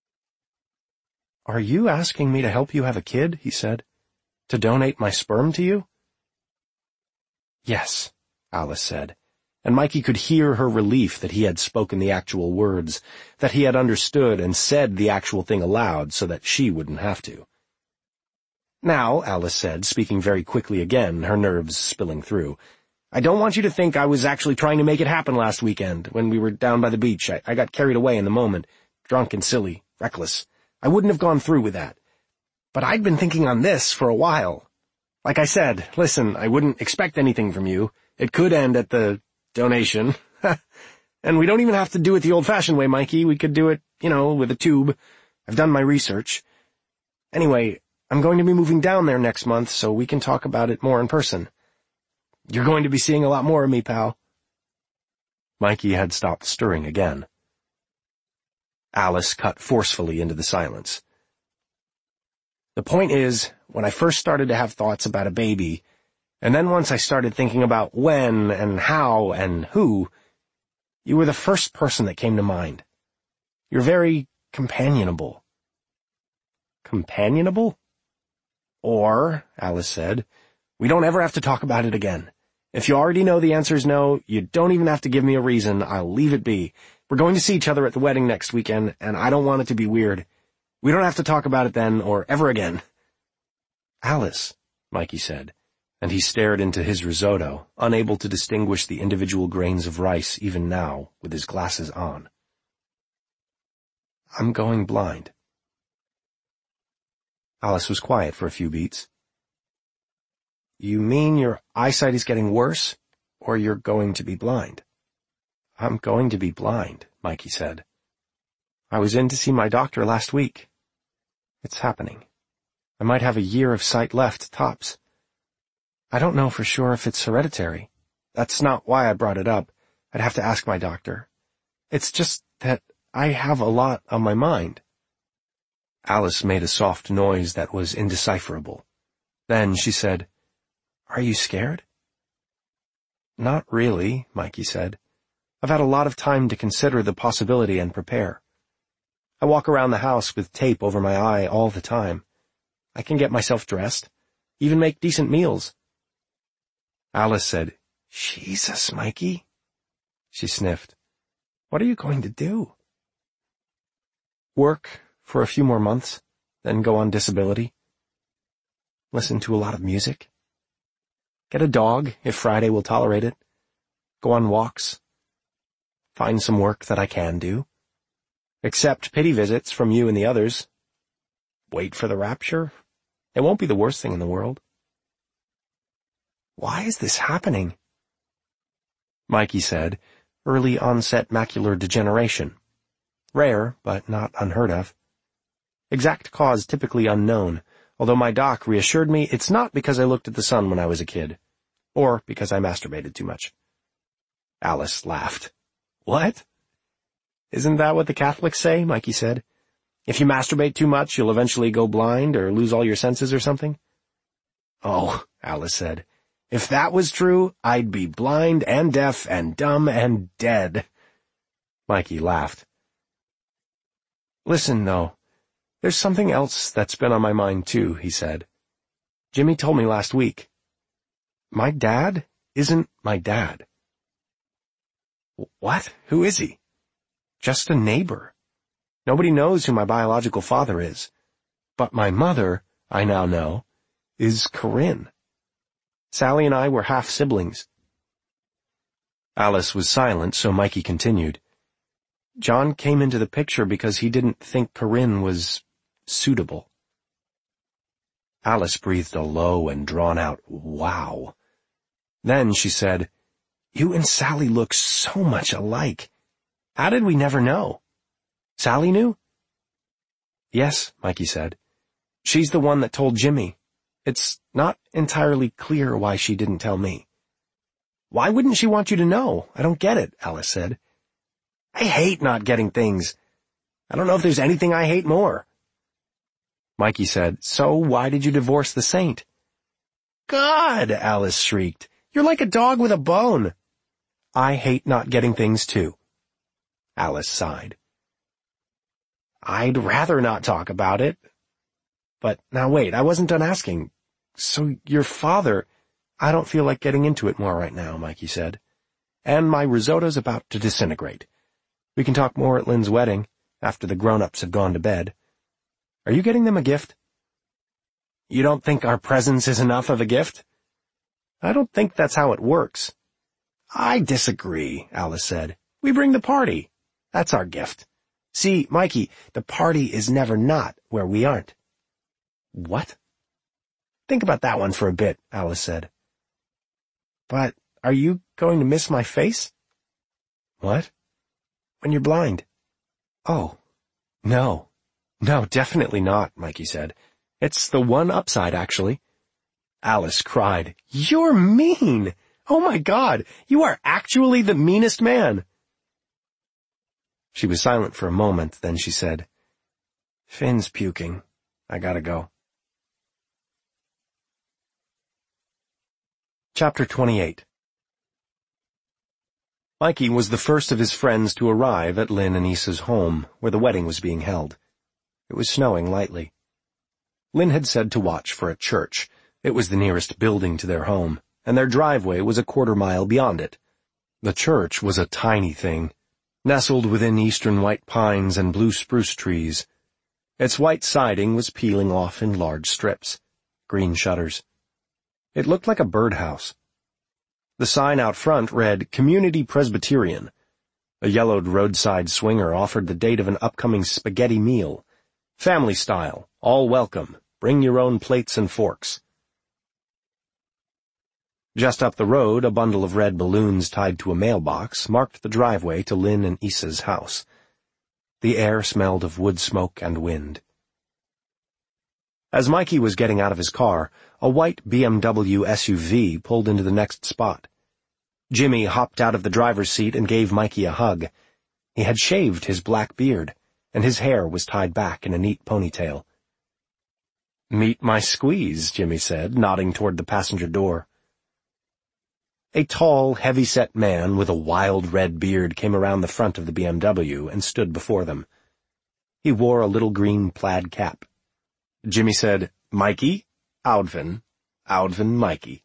"Are you asking me to help you have a kid?" he said. "To donate my sperm to you?" "Yes," Alice said, and Mikey could hear her relief that he had spoken the actual words, that he had understood and said the actual thing aloud so that she wouldn't have to. "Now," Alice said, speaking very quickly again, her nerves spilling through, "I don't want you to think I was actually trying to make it happen last weekend when we were down by the beach. I got carried away in the moment, drunk and silly, reckless. I wouldn't have gone through with that. But I'd been thinking on this for a while. Like I said, listen, I wouldn't expect anything from you. It could end at the donation. And we don't even have to do it the old-fashioned way, Mikey. We could do it, with a tube. I've done my research. Anyway, I'm going to be moving down there next month, so we can talk about it more in person. You're going to be seeing a lot more of me, pal." Mikey had stopped stirring again. Alice cut forcefully into the silence. "The point is, when I first started to have thoughts about a baby, and then once I started thinking about when and how and who, you were the first person that came to mind. You're very companionable." "Companionable?" "Or," Alice said, "we don't ever have to talk about it again. If you already know the answer is no, you don't even have to give me a reason. I'll leave it be. We're going to see each other at the wedding next weekend, and I don't want it to be weird. We don't have to talk about it then or ever again." "Alice," Mikey said, and he stared into his risotto, unable to distinguish the individual grains of rice even now, with his glasses on. "I'm going blind." Alice was quiet for a few beats. "You mean your eyesight is getting worse, or you're going to be blind?" "I'm going to be blind," Mikey said. "I was in to see my doctor last week. It's happening. I might have a year of sight left, tops. I don't know for sure if it's hereditary. That's not why I brought it up. I'd have to ask my doctor. It's just that I have a lot on my mind." Alice made a soft noise that was indecipherable. Then she said, "Are you scared?" "Not really," Mikey said. "I've had a lot of time to consider the possibility and prepare. I walk around the house with tape over my eye all the time. I can get myself dressed, even make decent meals." Alice said, "Jesus, Mikey." She sniffed. "What are you going to do?" "Work for a few more months, then go on disability. Listen to a lot of music. Get a dog, if Friday will tolerate it. Go on walks. Find some work that I can do. Accept pity visits from you and the others. Wait for the rapture. It won't be the worst thing in the world." "Why is this happening?" Mikey said, "Early onset macular degeneration. Rare, but not unheard of. Exact cause typically unknown, although my doc reassured me it's not because I looked at the sun when I was a kid, or because I masturbated too much." Alice laughed. "What?" "Isn't that what the Catholics say?" Mikey said. "If you masturbate too much, you'll eventually go blind or lose all your senses or something?" "Oh," Alice said, "if that was true, I'd be blind and deaf and dumb and dead." Mikey laughed. "Listen, though, there's something else that's been on my mind, too," he said. "Jimmy told me last week. My dad isn't my dad." "What? Who is he?" "Just a neighbor. Nobody knows who my biological father is. But my mother, I now know, is Corinne. Sally and I were half-siblings." Alice was silent, so Mikey continued. "John came into the picture because he didn't think Corinne was suitable." Alice breathed a low and drawn-out wow. Then she said, "You and Sally look so much alike. How did we never know? Sally knew?" "Yes," Mikey said. "She's the one that told Jimmy. It's not entirely clear why she didn't tell me." "Why wouldn't she want you to know? I don't get it," Alice said. "I hate not getting things. I don't know if there's anything I hate more." Mikey said, "So why did you divorce the saint?" "God!" Alice shrieked. "You're like a dog with a bone." "I hate not getting things, too." Alice sighed. "I'd rather not talk about it. But now wait, I wasn't done asking. So your father—" "I don't feel like getting into it more right now," Mikey said. "And my risotto's about to disintegrate. We can talk more at Lynn's wedding, after the grown-ups have gone to bed. Are you getting them a gift?" "You don't think our presence is enough of a gift?" "I don't think that's how it works." "I disagree," Alice said. "We bring the party. That's our gift. See, Mikey, the party is never not where we aren't." "What?" "Think about that one for a bit," Alice said. "But are you going to miss my face?" "What?" "When you're blind." "Oh, no. No, definitely not," Mikey said. "It's the one upside, actually." Alice cried, "You're mean! Oh my God, you are actually the meanest man!" She was silent for a moment, then she said, "Finn's puking. I gotta go." Chapter 28. Mikey was the first of his friends to arrive at Lynn and Issa's home, where the wedding was being held. It was snowing lightly. Lynn had said to watch for a church. It was the nearest building to their home, and their driveway was a quarter-mile beyond it. The church was a tiny thing, nestled within eastern white pines and blue spruce trees. Its white siding was peeling off in large strips, green shutters. It looked like a birdhouse. The sign out front read Community Presbyterian. A yellowed roadside swinger offered the date of an upcoming spaghetti meal. Family style, all welcome. Bring your own plates and forks. Just up the road, a bundle of red balloons tied to a mailbox marked the driveway to Lynn and Issa's house. The air smelled of wood smoke and wind. As Mikey was getting out of his car, a white BMW SUV pulled into the next spot. Jimmy hopped out of the driver's seat and gave Mikey a hug. He had shaved his black beard, and his hair was tied back in a neat ponytail. "Meet my squeeze," Jimmy said, nodding toward the passenger door. A tall, heavy-set man with a wild red beard came around the front of the BMW and stood before them. He wore a little green plaid cap. Jimmy said, "Mikey, Audvin, Audvin, Mikey."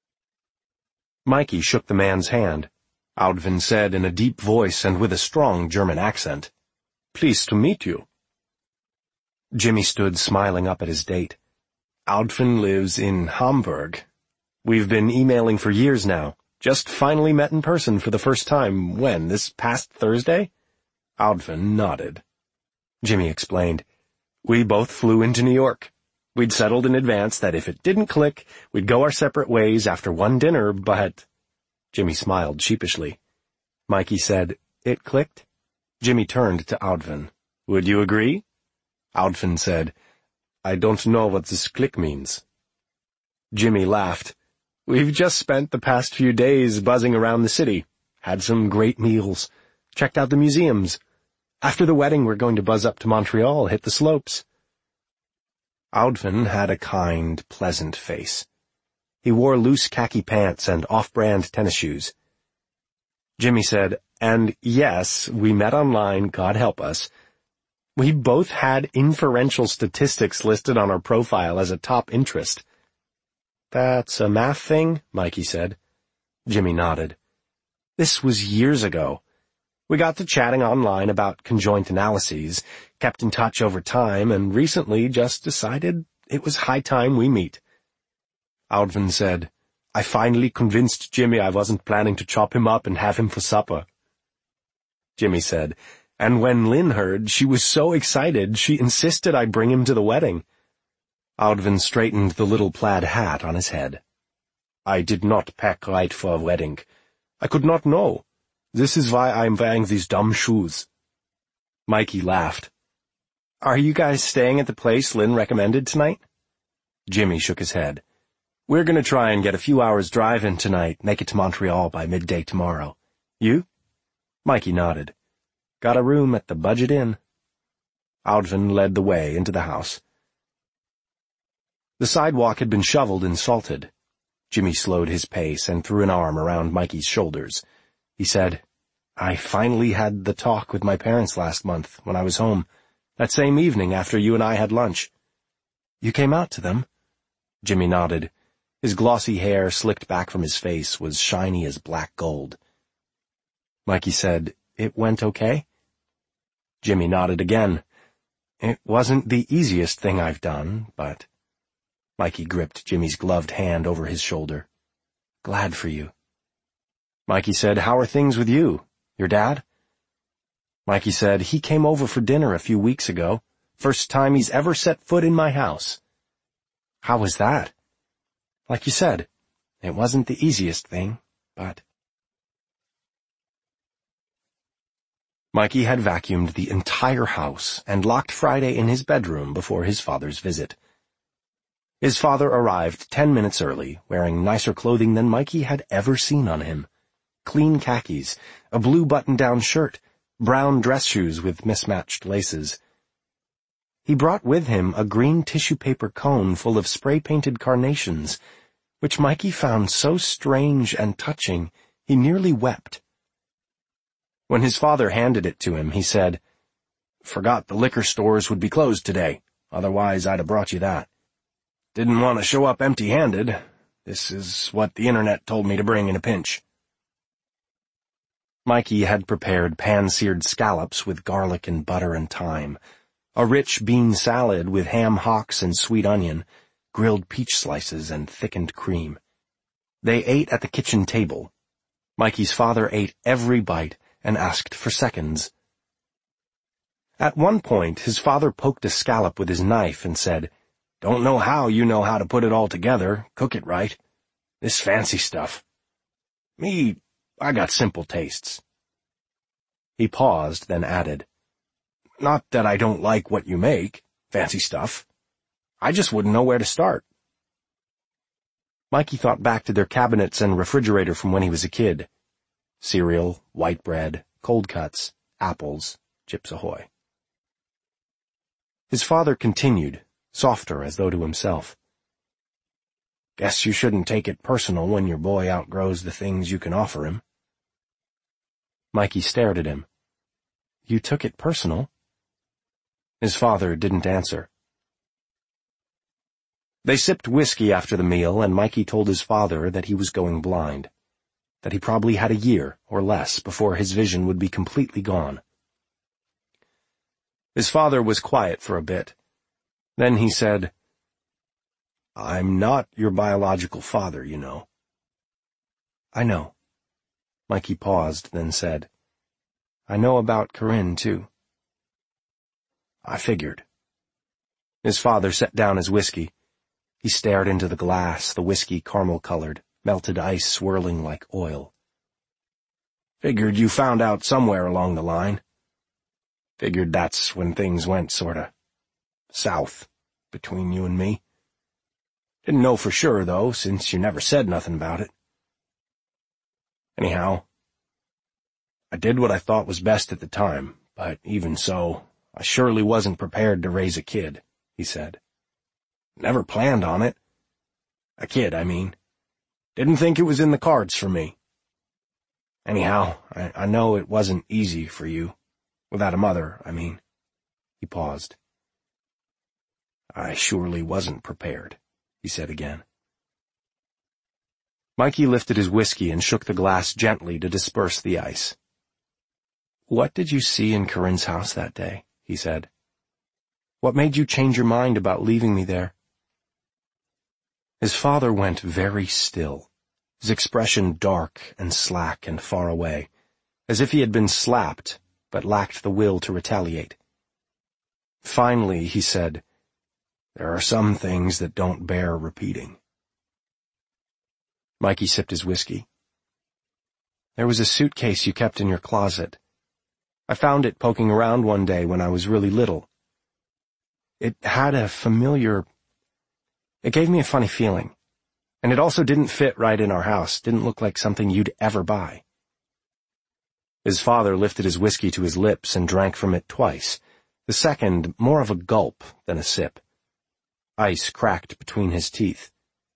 Mikey shook the man's hand. Audvin said in a deep voice and with a strong German accent, "Pleased to meet you." Jimmy stood smiling up at his date. "Audvin lives in Hamburg. We've been emailing for years now. Just finally met in person for the first time, when, this past Thursday?" Audvin nodded. Jimmy explained, "We both flew into New York. We'd settled in advance that if it didn't click, we'd go our separate ways after one dinner, but—" Jimmy smiled sheepishly. Mikey said, "It clicked?" Jimmy turned to Audvin. "Would you agree?" Audvin said, "I don't know what this click means." Jimmy laughed. "We've just spent the past few days buzzing around the city. Had some great meals. Checked out the museums. After the wedding, we're going to buzz up to Montreal, hit the slopes." Audvin had a kind, pleasant face. He wore loose khaki pants and off-brand tennis shoes. Jimmy said, "And yes, we met online, God help us. We both had inferential statistics listed on our profile as a top interest." "That's a math thing?" Mikey said. Jimmy nodded. "This was years ago. We got to chatting online about conjoint analyses, kept in touch over time, and recently just decided it was high time we meet." Audvin said, "I finally convinced Jimmy I wasn't planning to chop him up and have him for supper." Jimmy said, "And when Lynn heard, she was so excited she insisted I bring him to the wedding." Audvin straightened the little plaid hat on his head. "I did not pack right for a wedding. I could not know. This is why I'm wearing these dumb shoes." Mikey laughed. "Are you guys staying at the place Lynn recommended tonight?" Jimmy shook his head. "We're going to try and get a few hours drive in tonight, make it to Montreal by midday tomorrow. You?" Mikey nodded. "Got a room at the Budget Inn." Audvin led the way into the house. The sidewalk had been shoveled and salted. Jimmy slowed his pace and threw an arm around Mikey's shoulders. He said, "I finally had the talk with my parents last month when I was home, that same evening after you and I had lunch." "You came out to them?" Jimmy nodded. His glossy hair, slicked back from his face, was shiny as black gold. Mikey said, "It went okay?" Jimmy nodded again. "It wasn't the easiest thing I've done, but—" Mikey gripped Jimmy's gloved hand over his shoulder. "Glad for you." Mikey said, "How are things with you? Your dad?" Mikey said, "He came over for dinner a few weeks ago. First time he's ever set foot in my house." "How was that?" "Like you said, it wasn't the easiest thing, but—" Mikey had vacuumed the entire house and locked Friday in his bedroom before his father's visit. His father arrived 10 minutes early, wearing nicer clothing than Mikey had ever seen on him. Clean khakis, a blue button-down shirt, brown dress shoes with mismatched laces. He brought with him a green tissue paper cone full of spray-painted carnations, which Mikey found so strange and touching he nearly wept. When his father handed it to him, he said, "Forgot the liquor stores would be closed today, otherwise I'd have brought you that. Didn't want to show up empty-handed. This is what the internet told me to bring in a pinch." Mikey had prepared pan-seared scallops with garlic and butter and thyme, a rich bean salad with ham hocks and sweet onion, grilled peach slices and thickened cream. They ate at the kitchen table. Mikey's father ate every bite and asked for seconds. At one point, his father poked a scallop with his knife and said, "Don't know how you know how to put it all together, cook it right. This fancy stuff. Me, I got simple tastes." He paused, then added, "Not that I don't like what you make, fancy stuff. I just wouldn't know where to start." Mikey thought back to their cabinets and refrigerator from when he was a kid. Cereal, white bread, cold cuts, apples, Chips Ahoy. His father continued, softer as though to himself. "Guess you shouldn't take it personal when your boy outgrows the things you can offer him." Mikey stared at him. "You took it personal?" His father didn't answer. They sipped whiskey after the meal, and Mikey told his father that he was going blind, that he probably had a year or less before his vision would be completely gone. His father was quiet for a bit. Then he said, "I'm not your biological father, you know." "I know." Mikey paused, then said, "I know about Corinne, too." "I figured." His father set down his whiskey. He stared into the glass, the whiskey caramel-colored, melted ice swirling like oil. "Figured you found out somewhere along the line. Figured that's when things went sorta south between you and me. Didn't know for sure, though, since you never said nothing about it. Anyhow, I did what I thought was best at the time, but even so, I surely wasn't prepared to raise a kid," he said. "Never planned on it. A kid, I mean. Didn't think it was in the cards for me. Anyhow, I know it wasn't easy for you. Without a mother, I mean." He paused. "I surely wasn't prepared," he said again. Mikey lifted his whiskey and shook the glass gently to disperse the ice. "What did you see in Corinne's house that day?" he said. "What made you change your mind about leaving me there?" His father went very still, his expression dark and slack and far away, as if he had been slapped but lacked the will to retaliate. Finally, he said, "There are some things that don't bear repeating." Mikey sipped his whiskey. "There was a suitcase you kept in your closet. I found it poking around one day when I was really little. It had a familiar... It gave me a funny feeling. And it also didn't fit right in our house, didn't look like something you'd ever buy." His father lifted his whiskey to his lips and drank from it twice, the second more of a gulp than a sip. Ice cracked between his teeth.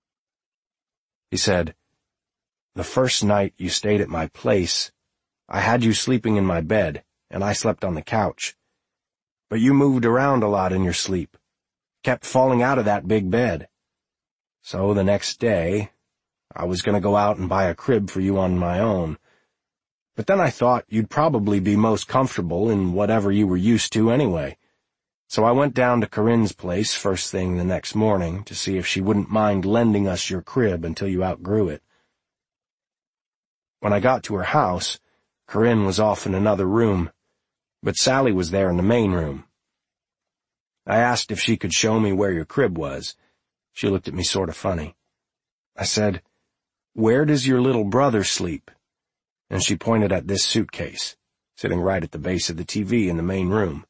He said, "The first night you stayed at my place, I had you sleeping in my bed, and I slept on the couch. But you moved around a lot in your sleep, kept falling out of that big bed. So the next day, I was going to go out and buy a crib for you on my own. But then I thought you'd probably be most comfortable in whatever you were used to anyway. So I went down to Corinne's place first thing the next morning to see if she wouldn't mind lending us your crib until you outgrew it. When I got to her house, Corinne was off in another room, but Sally was there in the main room. I asked if she could show me where your crib was. She looked at me sort of funny. I said, 'Where does your little brother sleep?' And she pointed at this suitcase, sitting right at the base of the TV in the main room.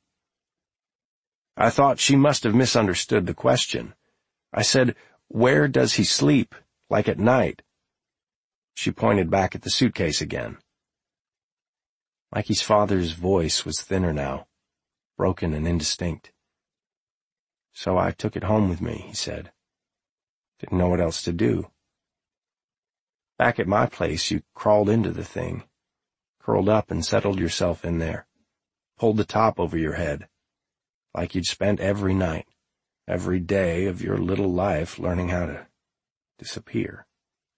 I thought she must have misunderstood the question. I said, 'Where does he sleep, like at night?' She pointed back at the suitcase again." Mikey's father's voice was thinner now, broken and indistinct. "So I took it home with me," he said. "Didn't know what else to do. Back at my place, you crawled into the thing, curled up and settled yourself in there, pulled the top over your head, like you'd spent every night, every day of your little life learning how to disappear."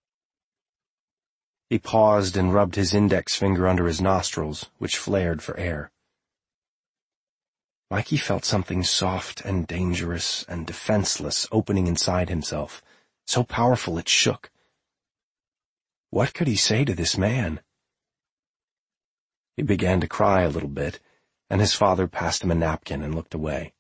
He paused and rubbed his index finger under his nostrils, which flared for air. Mikey felt something soft and dangerous and defenseless opening inside himself, so powerful it shook. What could he say to this man? He began to cry a little bit, and his father passed him a napkin and looked away.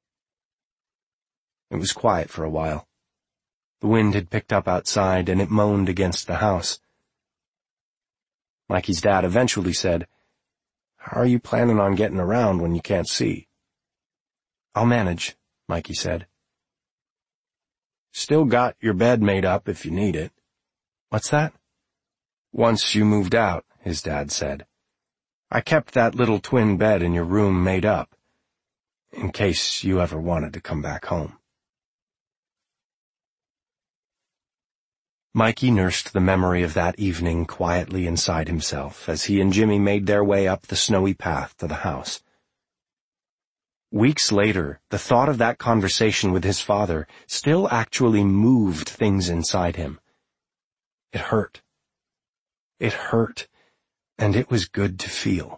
It was quiet for a while. The wind had picked up outside, and it moaned against the house. Mikey's dad eventually said, "How are you planning on getting around when you can't see?" "I'll manage," Mikey said. "Still got your bed made up if you need it." "What's that?" "Once you moved out," his dad said, "I kept that little twin bed in your room made up, in case you ever wanted to come back home." Mikey nursed the memory of that evening quietly inside himself as he and Jimmy made their way up the snowy path to the house. Weeks later, the thought of that conversation with his father still actually moved things inside him. It hurt. It hurt, and it was good to feel.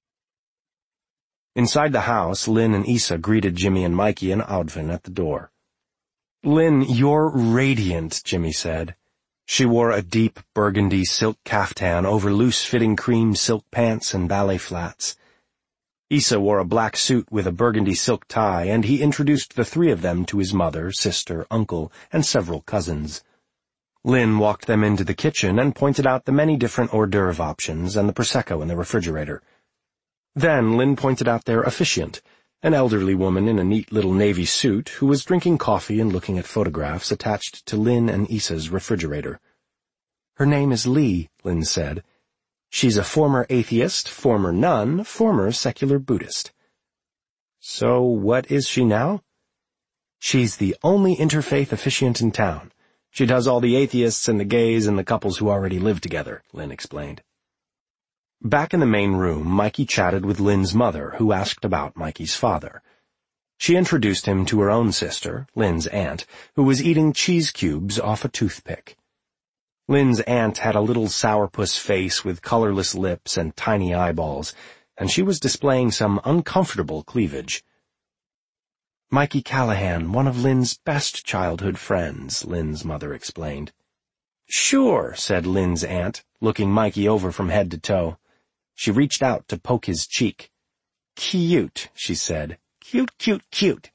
Inside the house, Lynn and Isa greeted Jimmy and Mikey and Audvin at the door. "Lynn, you're radiant," Jimmy said. She wore a deep burgundy silk caftan over loose-fitting cream silk pants and ballet flats. Isa wore a black suit with a burgundy silk tie, and he introduced the three of them to his mother, sister, uncle, and several cousins. Lynn walked them into the kitchen and pointed out the many different hors d'oeuvre options and the Prosecco in the refrigerator. Then Lynn pointed out their officiant, an elderly woman in a neat little navy suit who was drinking coffee and looking at photographs attached to Lynn and Isa's refrigerator. "Her name is Lee," Lynn said. "She's a former atheist, former nun, former secular Buddhist." "So what is she now?" "She's the only interfaith officiant in town. She does all the atheists and the gays and the couples who already live together," Lynn explained. Back in the main room, Mikey chatted with Lynn's mother, who asked about Mikey's father. She introduced him to her own sister, Lynn's aunt, who was eating cheese cubes off a toothpick. Lynn's aunt had a little sourpuss face with colorless lips and tiny eyeballs, and she was displaying some uncomfortable cleavage. "Mikey Callahan, one of Lynn's best childhood friends," Lynn's mother explained. "Sure," said Lynn's aunt, looking Mikey over from head to toe. She reached out to poke his cheek. "Cute," she said. "Cute, cute, cute."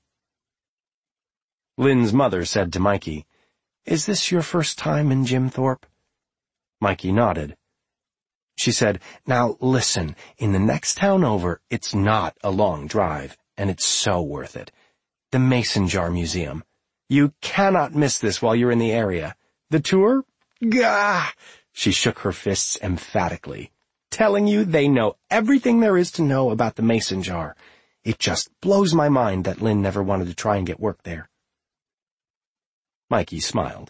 Lynn's mother said to Mikey, "Is this your first time in Jim Thorpe?" Mikey nodded. She said, "Now listen, in the next town over, it's not a long drive, and it's so worth it. The Mason Jar Museum. You cannot miss this while you're in the area. The tour? Gah!" She shook her fists emphatically. "Telling you they know everything there is to know about the Mason Jar. It just blows my mind that Lynn never wanted to try and get work there." Mikey smiled.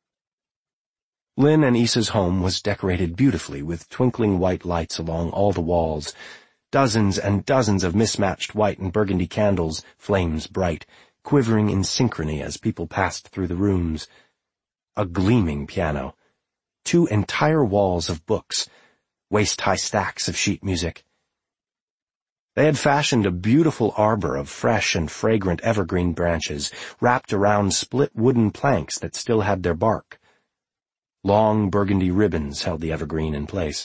Lynn and Isa's home was decorated beautifully with twinkling white lights along all the walls, dozens and dozens of mismatched white and burgundy candles, flames bright, quivering in synchrony as people passed through the rooms. A gleaming piano. 2 entire walls of books, waist-high stacks of sheet music. They had fashioned a beautiful arbor of fresh and fragrant evergreen branches wrapped around split wooden planks that still had their bark. Long burgundy ribbons held the evergreen in place.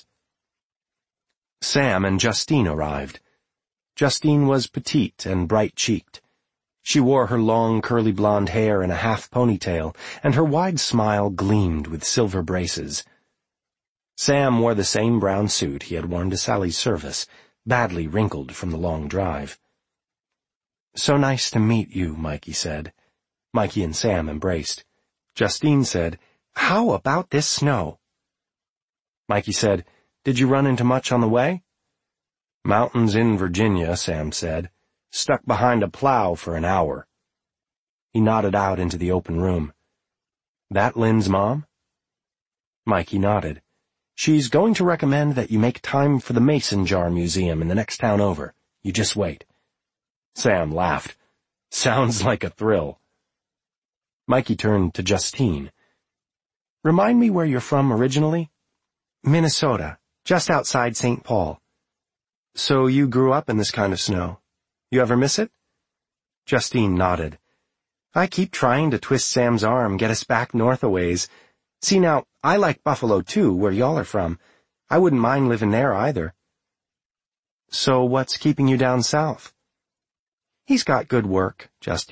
Sam and Justine arrived. Justine was petite and bright-cheeked. She wore her long curly blonde hair in a half ponytail, and her wide smile gleamed with silver braces. Sam wore the same brown suit he had worn to Sally's service, badly wrinkled from the long drive. "So nice to meet you," Mikey said. Mikey and Sam embraced. Justine said, "How about this snow?" Mikey said, "Did you run into much on the way?" "Mountains in Virginia," Sam said. "Stuck behind a plow for an hour." He nodded out into the open room. "That Lynn's mom?" Mikey nodded. "She's going to recommend that you make time for the Mason Jar Museum in the next town over. You just wait." Sam laughed. "Sounds like a thrill." Mikey turned to Justine. "Remind me where you're from originally?" "Minnesota, just outside St. Paul." "So you grew up in this kind of snow. You ever miss it?" Justine nodded. "I keep trying to twist Sam's arm, get us back north a ways. See now, I like Buffalo, too, where y'all are from. I wouldn't mind living there, either. So what's keeping you down south? He's got good work, Justy